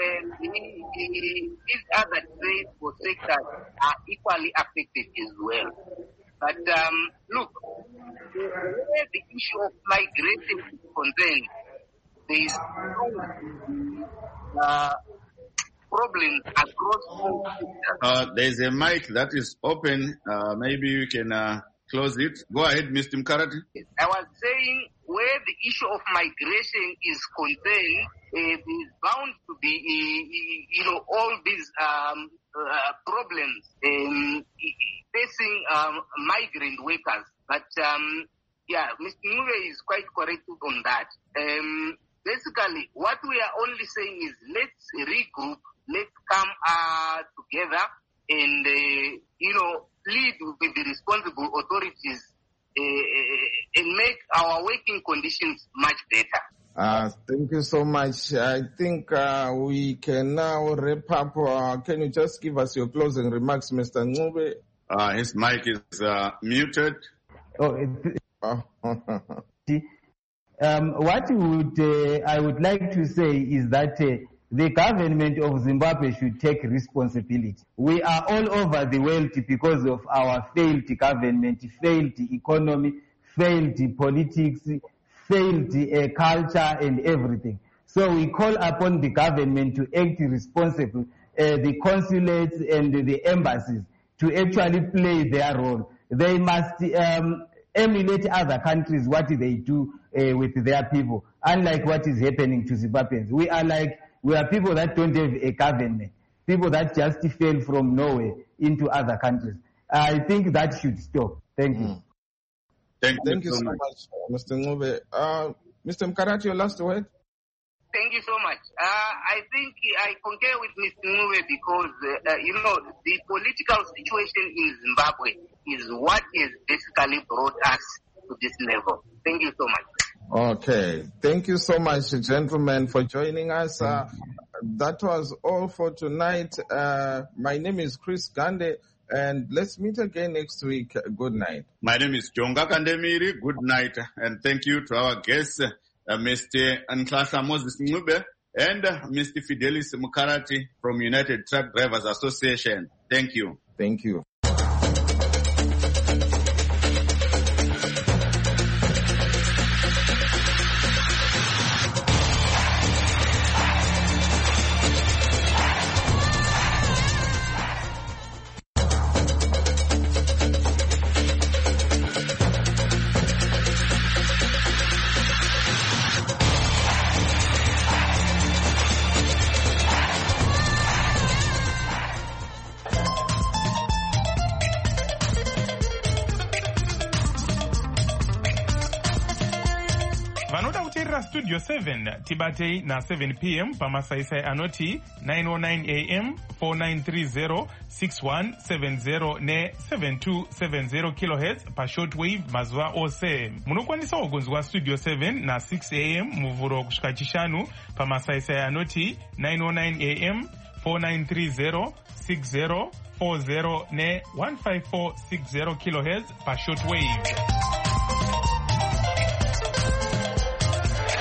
these other trades or sectors are equally affected as well. But look, where the issue of migration is concerned, there is problems across all sectors. There is a mic that is open. Maybe you can close it. Go ahead, Mr. Mkarati. I was saying where the issue of migration is concerned, is bound to be, all these problems facing migrant workers. But Mr. Ngube is quite correct on that. Basically, what we are only saying is let's regroup, let's come together and, lead with the responsible authorities and make our working conditions much better. Thank you so much. I think we can now wrap up. Can you just give us your closing remarks, Mr. Ngube? His mic is muted. What I would like to say is that the government of Zimbabwe should take responsibility. We are all over the world because of our failed government, failed economy, failed politics, failed culture and everything. So we call upon the government to act responsible, the consulates and the embassies to actually play their role. They must emulate other countries, what they do with their people, unlike what is happening to Zimbabweans. We are people that don't have a government, people that just fell from nowhere into other countries. I think that should stop. Thank you. Thank you so much, Mr. Ngube. Mr. Mkarati, your last word? Thank you so much. I think I concur with Mr. Ngube because, the political situation in Zimbabwe is what has basically brought us to this level. Thank you so much. Okay. Thank you so much, gentlemen, for joining us. That was all for tonight. My name is Chris Gande, and let's meet again next week. Good night. My name is Jonga Kandemiri. Good night, and thank you to our guests, Mr. Nhlahla Moses Ngube and Mr. Fidelis Mkarati from United Truck Drivers Association. Thank you. Thank you. Studio 7 Tibatei na 7 p.m. pamasaisai anoti 909 a.m. 4930 6170 ne 7270 kHz pa shortwave mazuva ose. Munokwanisa kugonzwa Studio 7 na 6 a.m. muvuro kusvika chishanu pamasaisai anoti 909 a.m. 4930 6040 ne 15460 kHz pa shortwave.